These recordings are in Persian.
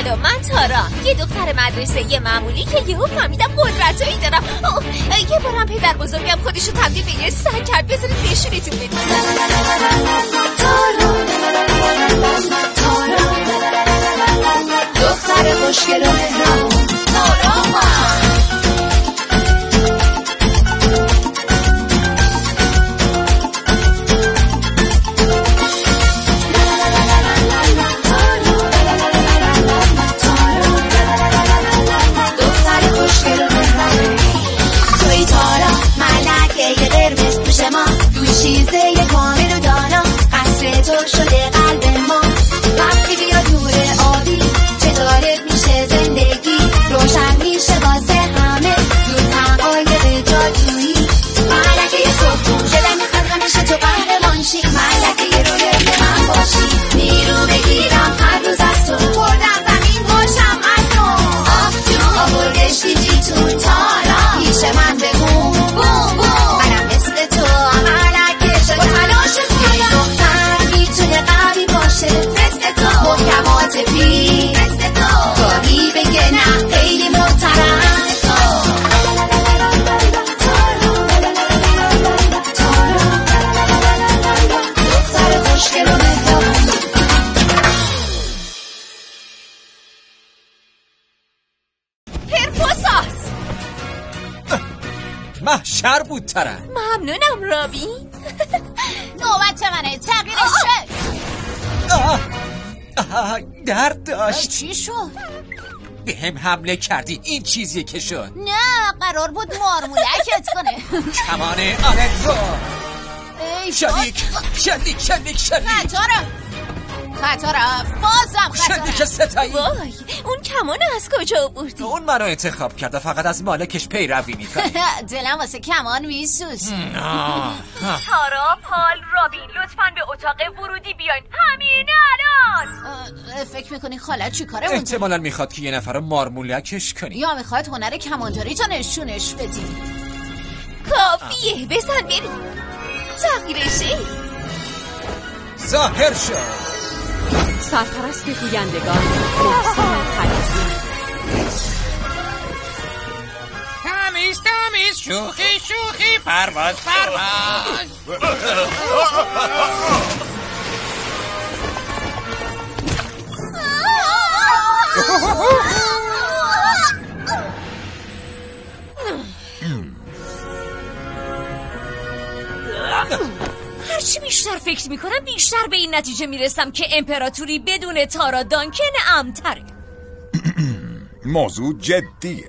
سلام، من تارا، یه دختر مدرسه یه معمولی که یهو فهمیدم قدرتایی دارم. یه بارم پدر بزرگم خودشو تبدیل به یه سگ کرد. بذارید نشونتون بدم. تارا دختر خوشگل و مهربون، تارا شیزه کامل و دانا، قصر تو شده قلب ما. وقتی بیا دور آبی چطورت میشه زندگی، روشن میشه واسه همه زود حقایق جادویی. ملکه صبحون شدن خلق میشه تو قهرمان شی، ملکه رویای من باشی. نیرو بگیرم هر روز از تو، خوردم زمین باشم از تو. آخ جون آوردش دیجیتون تارا، پیش من بگو بوم بوم، منم مثل تو با تلاش توی دختر میتونه قوی باشه مثل تو، محکمات پی مثل تو، گاهی بگه نه خیلی محترم تو. دختر خوشگل و مهربون. پرپوساس محشر بود تره. ممنونم رابین. نوبت منه، تغییرش درد داشت. چی شد؟ به هم حمله کردی، این چیزیه که شد. نه قرار بود مارمولکت کنه. کمانه آلتو. شلیک خطا رفت بازم خطا شلیک رفت. ستایی. وای، اون کمانو از کجا آوردی؟ اون منو انتخاب کرده، فقط از مالکش پیروی میکنه. دلم واسه کمان میسوز. تارا، پال، رابین، لطفاً به اتاق ورودی بیاین همین الان. فکر میکنی خالت چی کاره مونده؟ احتمالاً میخواد که یه نفر رو مارمولکش کنی، یا میخواد هنر کمانداری تو نشونش بدی. کافیه، بزن بریم. تغییرشه ظاهر شد. سرپرست گویندگان محسن خلیزی. تمیز شوخی پرواز هرچی بیشتر فکر میکنم بیشتر به این نتیجه میرسم که امپراتوری بدون تارا دانکن امن‌تره. موضوع جدیه.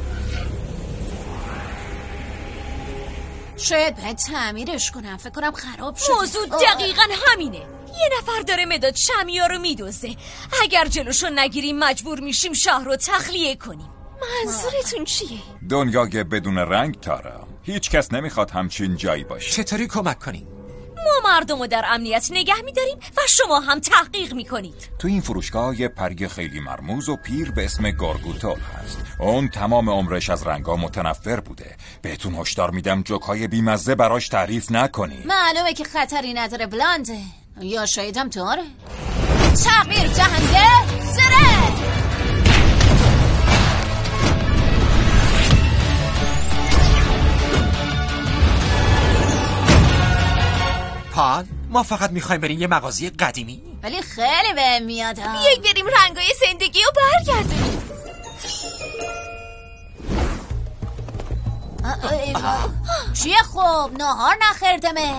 شاید باید تعمیرش کنم، فکر کنم خراب شد. موضوع دقیقا همینه. یه نفر داره مداد شمعیا رو میدوزه. اگر جلوشو نگیریم مجبور میشیم شهر رو تخلیه کنیم. منظورتون چیه؟ دنیای بدون رنگ تارا، هیچ کس نمیخواد همچین جایی باشه. چطوری کمک کنیم؟ ما مردم رو در امنیت نگه میداریم و شما هم تحقیق میکنید. تو این فروشگاه یه پری خیلی مرموز و پیر به اسم گارگوتول هست. اون تمام عمرش از رنگا متنفر بوده. بهتون هشدار میدم جوکای بیمزه براش تعریف نکنی. معلومه که خطری نداره بلانده، یا شایدم داره. تغییر دهنده زره. پال، ما فقط میخوایم بریم یه مغازه قدیمی، ولی خیلی بهم میاد. بیایید بریم رنگای زندگی رو برگردونیم. چیه خوب نهار نخوردمه.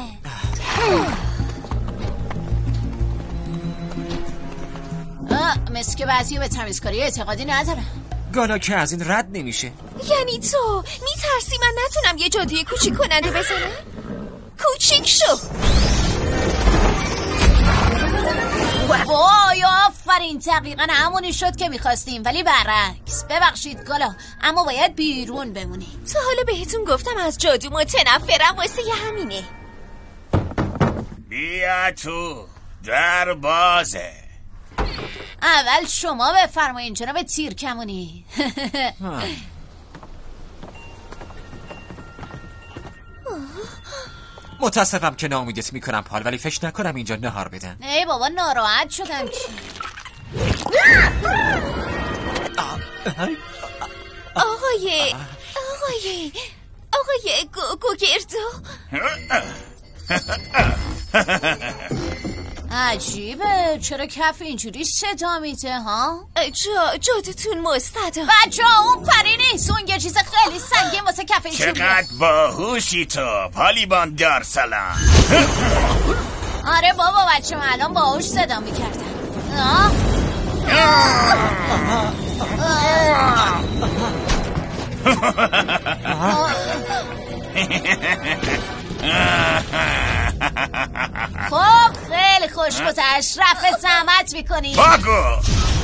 مثل که بعضی به تمیزکاری اعتقادی ندارم. گانا که از این رد نمیشه. یعنی تو میترسی من نتونم یه جادوی کوچیک کننده بزنم؟ کوچیک شو. وای آفرین، دقیقا همونی شد که میخواستیم، ولی برعکس. ببخشید گالا، اما باید بیرون بمونی. تا حالا بهتون گفتم از جادو متنفرم، واسه همینه. بیا تو، در بازه. اول شما بفرمایین جناب تیرکمونی. متاسفم که ناامیدت میکنم پال، ولی فکر نکنم اینجا نهار بدن. ای بابا ناراحت شدم. آقای گوگردو. عجیبه، چرا کف اینجوری صدا میده ها؟ جادتون مستدا. بچه اون پری نیست، اون یه چیز خیلی سنگین واسه کف اینجوری. چقدر باهوشی تو پالیبان دار سلام. آره بابا بچه من الان باهوش صدا میکردم. خب خیلی خوش گذشت. رفع زحمت میکنی. باگو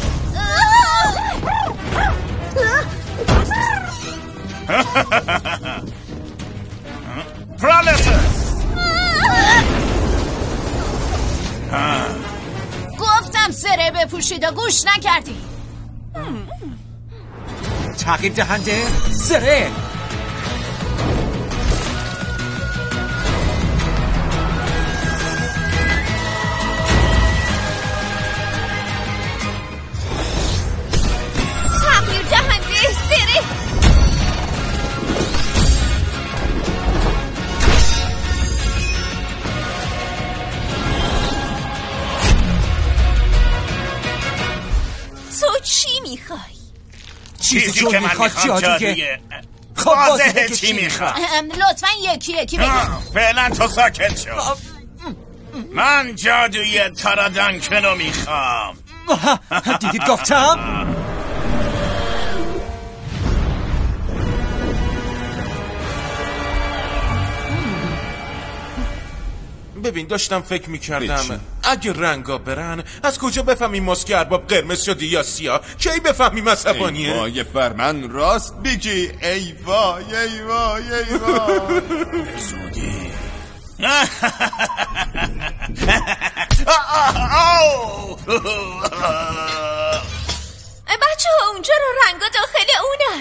پرالسس. گفتم سره بپوشید و گوش نکردی. تغییر دهنده سره. تغییر دهنده سره. تو چی میخوای؟ چیزی که من میخواد جادویه. خب واضحه چی میخواد. لطفا یکی یکی بگی. فعلا تو ساکت شو. من جادوی تارادانکنو میخوام. دیدید گفتم؟ ببین داشتم فکر میکردم اگه رنگا برن از کجا بفهمیم ماسک ارباب قرمز شده یا سیاه؟ کی بفهمیم عصبانیه؟ ای وای بر من راست بگی. ای وای ای وای ای وای. زودی. بچه ها اونجا رو رنگا داخل اونن.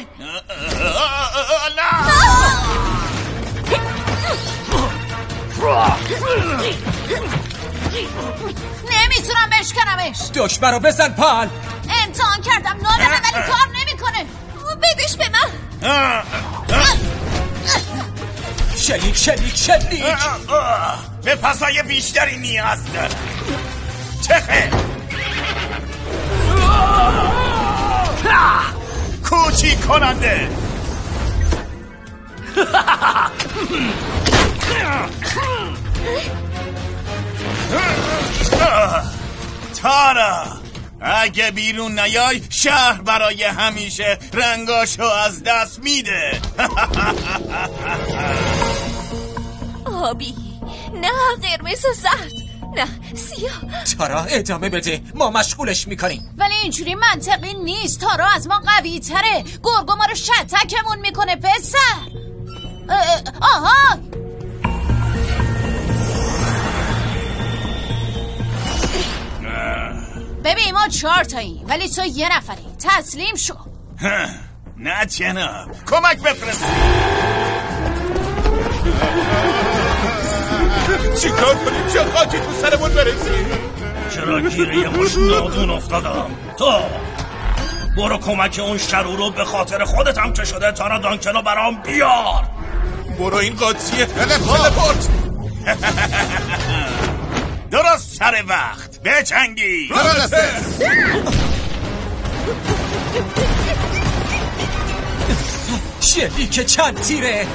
نمیتونم بشکنمش. دکمه رو بزن پال. امتحان کردم نادمه ولی کار نمیکنه. بدش به من. شلیک شلیک شلیک. به پسای بیشتری نیاز دارم. چخه کوچیک کننده. تارا اگه بیرون نیای شهر برای همیشه رنگاشو از دست میده. آبی، نه قرمز و زرد، نه سیاه. تارا ادامه بده، ما مشغولش میکنیم. ولی اینجوری منطقی نیست. تارا از ما قوی تره. گرگو ما رو شتکمون میکنه پسر. آها ببین ما 4 تاییم ولی تو یه نفری. تسلیم شو. نه جناب، کمک بفرست. چی کار کنیم چه خاکی تو سرمون برسیم؟ چرا گیره یه مش نادون افتادم؟ تو برو کمک اون شرور رو به خاطر خودت هم که شده تارادانکنو برام بیار. برو این قاطیه تلپورت. درست سر وقت بجنگی. شلیک چند تیره.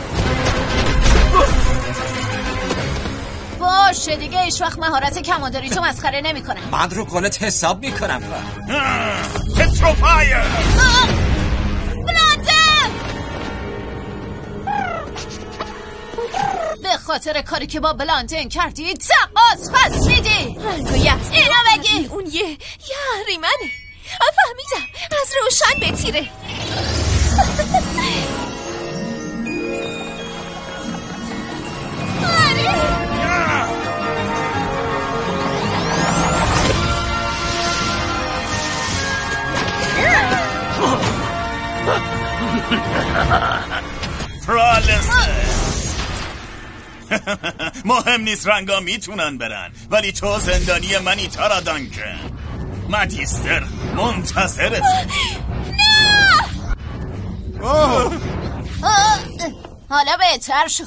باشه دیگه ایش وقت مهارت کمانداری تو مسخره نمی کنم. من رو قولت حساب میکنم. پتروفایر. به خاطر کاری که با بلاندن کردی تقاس پس میدی. اینو بگی. اون یه اهریمنه. فهمیدم از روشن به تیره. مهم نیست رنگا میتونن برن ولی تو زندانی منی تارادانکن. مدیستر منتظرت. نه حالا بهتر شد.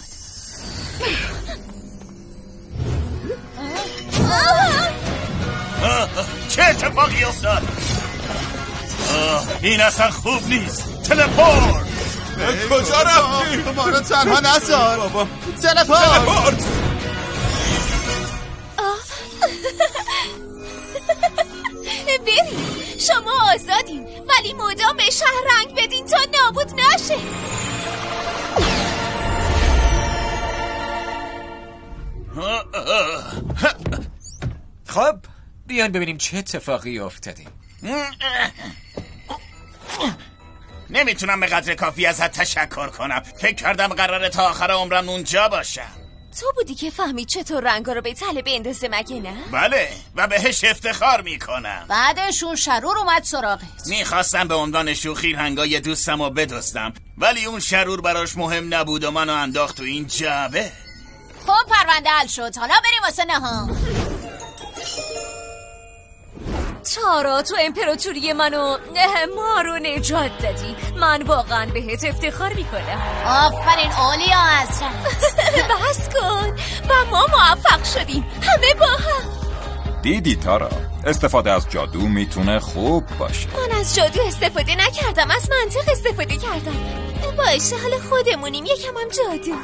چه اتفاقی افتاد؟ این اصلا خوب نیست. تلپورت. کجا رفتی؟ ما رو تنها نذار بابا. تلپورت. بریم، شما آزادین، ولی مدام به شهر رنگ بدین تا نابود نشه. خب بیان ببینیم چه اتفاقی افتاده. نمیتونم به قدر کافی ازت تشکر کنم. فکر کردم قراره تا آخر عمرم اونجا باشم. تو بودی که فهمید چطور رنگا رو به تله بندازه مگه نه؟ بله، و بهش افتخار میکنم. بعدش اون شرور اومد سراغت. میخواستم به عنوان شوخی رنگای دوستم رو بدزدم، ولی اون شرور براش مهم نبود و منو انداخت تو این جعبه. خب پرونده حل شد، حالا بریم واسه نهار. تارا، تو امپراتوری ما رو نجات دادی. من واقعا بهت افتخار میکنم. آفرین اولیا حضرت. بس کن و ما موفق شدیم همه با هم. دیدی تارا، استفاده از جادو میتونه خوب باشه. من از جادو استفاده نکردم، از منطق استفاده کردم. باشه حالا خودمونیم، یکم هم جادو.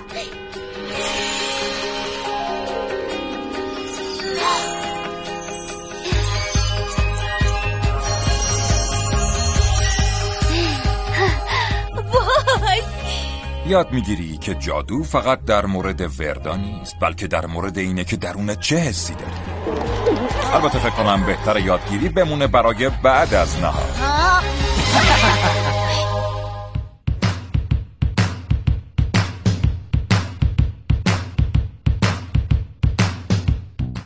وای، یاد میگیری که جادو فقط در مورد وردا نیست، بلکه در مورد اینه که درونت چه حسی داری. البته فکر کنم بهتر یادگیری بمونه برای بعد از نهار.